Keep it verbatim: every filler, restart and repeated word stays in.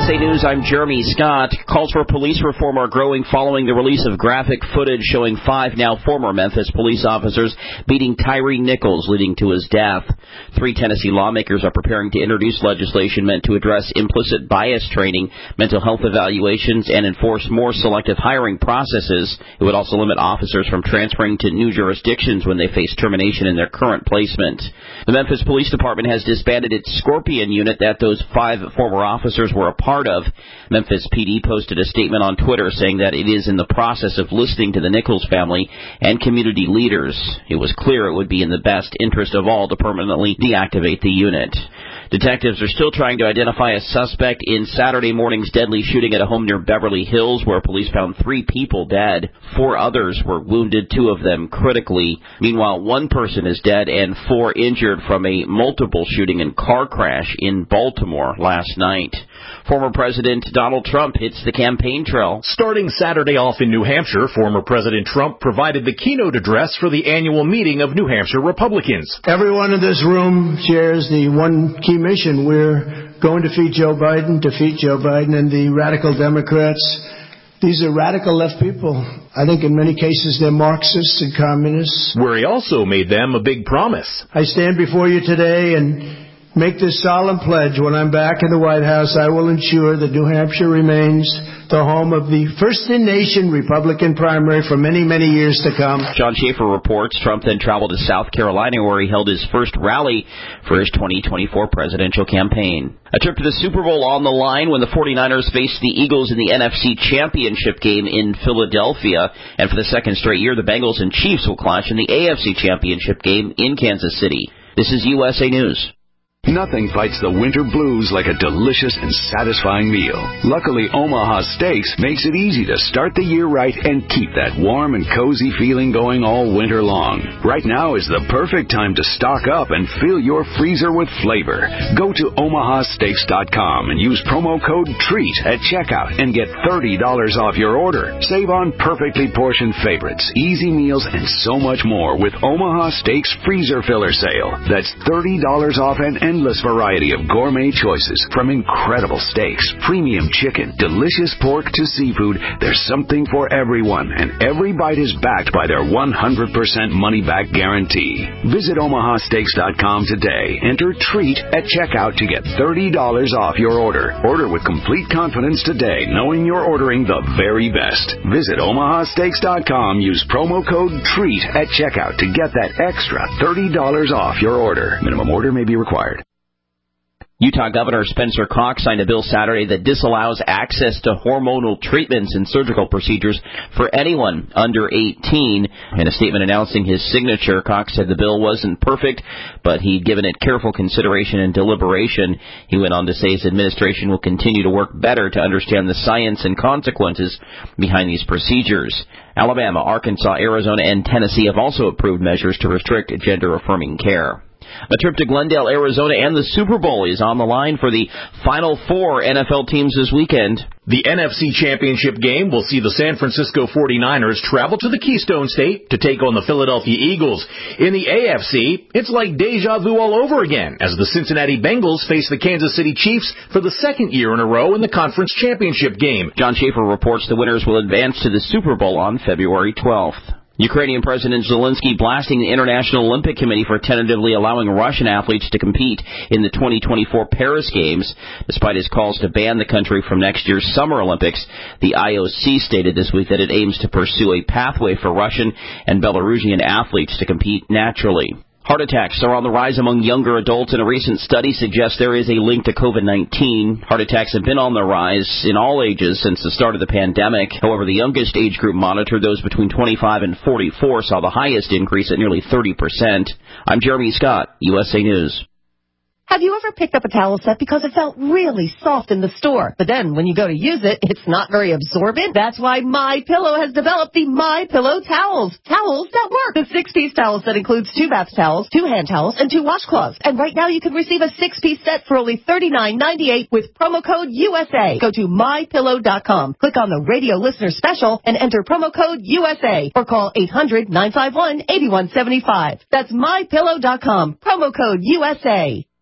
S A News, I'm Jeremy Scott. Calls for police reform are growing following the release of graphic footage showing five now former Memphis police officers beating Tyree Nichols, leading to his death. Three Tennessee lawmakers are preparing to introduce legislation meant to address implicit bias training, mental health evaluations, and enforce more selective hiring processes. It would also limit officers from transferring to new jurisdictions when they face termination in their current placement. The Memphis Police Department has disbanded its Scorpion unit that those five former officers were a part of. Memphis P D posted a statement on Twitter saying that it is in the process of listening to the Nichols family and community leaders. It was clear it would be in the best interest of all to permanently deactivate the unit. Detectives are still trying to identify a suspect in Saturday morning's deadly shooting at a home near Beverly Hills, where police found three people dead. Four others were wounded, two of them critically. Meanwhile, one person is dead and four injured from a multiple shooting and car crash in Baltimore last night. Former President Donald Trump hits the campaign trail. Starting Saturday off in New Hampshire, former President Trump provided the keynote address for the annual meeting of New Hampshire Republicans. Everyone in this room shares the one key mission. We're going to defeat Joe Biden, defeat Joe Biden and the radical Democrats. These are radical left people. I think in many cases they're Marxists and communists. Where he also made them a big promise. I stand before you today and make this solemn pledge. When I'm back in the White House, I will ensure that New Hampshire remains the home of the first-in-nation Republican primary for many, many years to come. John Schaefer reports Trump then traveled to South Carolina, where he held his first rally for his twenty twenty-four presidential campaign. A trip to the Super Bowl on the line when the forty-niners face the Eagles in the N F C Championship game in Philadelphia. And for the second straight year, the Bengals and Chiefs will clash in the A F C Championship game in Kansas City. This is U S A News. Nothing fights the winter blues like a delicious and satisfying meal. Luckily, Omaha Steaks makes it easy to start the year right and keep that warm and cozy feeling going all winter long. Right now is the perfect time to stock up and fill your freezer with flavor. Go to omaha steaks dot com and use promo code TREAT at checkout and get thirty dollars off your order. Save on perfectly portioned favorites, easy meals, and so much more with Omaha Steaks Freezer Filler Sale. That's thirty dollars off an endless variety of gourmet choices, from incredible steaks, premium chicken, delicious pork to seafood. There's something for everyone, and every bite is backed by their one hundred percent money-back guarantee. Visit omaha steaks dot com today. Enter TREAT at checkout to get thirty dollars off your order. Order with complete confidence today, knowing you're ordering the very best. Visit omaha steaks dot com. Use promo code TREAT at checkout to get that extra thirty dollars off your order. Minimum order may be required. Utah Governor Spencer Cox signed a bill Saturday that disallows access to hormonal treatments and surgical procedures for anyone under eighteen. In a statement announcing his signature, Cox said the bill wasn't perfect, but he'd given it careful consideration and deliberation. He went on to say his administration will continue to work better to understand the science and consequences behind these procedures. Alabama, Arkansas, Arizona, and Tennessee have also approved measures to restrict gender-affirming care. A trip to Glendale, Arizona, and the Super Bowl is on the line for the Final Four N F L teams this weekend. The N F C Championship game will see the San Francisco forty-niners travel to the Keystone State to take on the Philadelphia Eagles. In the A F C, it's like deja vu all over again as the Cincinnati Bengals face the Kansas City Chiefs for the second year in a row in the conference championship game. John Schaefer reports the winners will advance to the Super Bowl on February twelfth. Ukrainian President Zelensky blasting the International Olympic Committee for tentatively allowing Russian athletes to compete in the twenty twenty-four Paris Games. Despite his calls to ban the country from next year's Summer Olympics, the I O C stated this week that it aims to pursue a pathway for Russian and Belarusian athletes to compete naturally. Heart attacks are on the rise among younger adults, and a recent study suggests there is a link to COVID nineteen. Heart attacks have been on the rise in all ages since the start of the pandemic. However, the youngest age group monitored, those between twenty-five and forty-four, saw the highest increase at nearly thirty percent. I'm Jeremy Scott, U S A News. Have you ever picked up a towel set because it felt really soft in the store, but then when you go to use it, it's not very absorbent? That's why MyPillow has developed the MyPillow towels. Towels that work. The six-piece towel set includes two bath towels, two hand towels, and two washcloths. And right now you can receive a six-piece set for only thirty-nine ninety-eight with promo code U S A. Go to my pillow dot com, click on the radio listener special, and enter promo code U S A, or call eight hundred nine five one eight one seven five. That's my pillow dot com, promo code U S A.